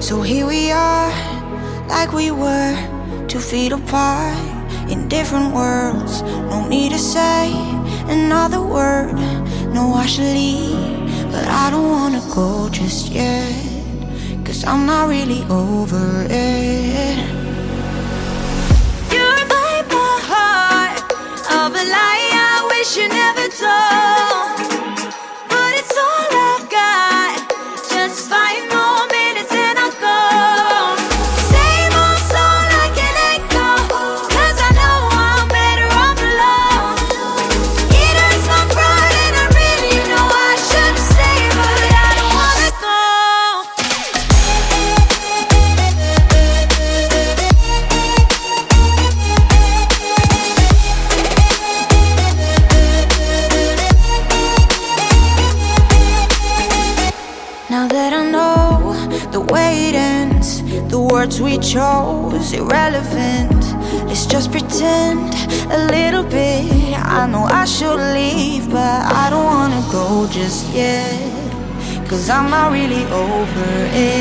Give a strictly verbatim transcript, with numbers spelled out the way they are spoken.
So here we are, like we were, two feet apart, in different worlds. No need to say another word. No, I should leave, but I don't wanna go just yet, 'cause I'm not really over it. You break my heart of a lie I wish you never told, but it's all I've got. Just five more minutes and I'll go. Same old song like an echo, 'cause I know I'm better off alone. It hurts my pride and I really know I should stay, but I don't wanna go. Now that I know the way it ends, the words we chose irrelevant. Let's just pretend a little bit. I know I should leave, but I don't wanna go just yet, 'cause I'm not really over it.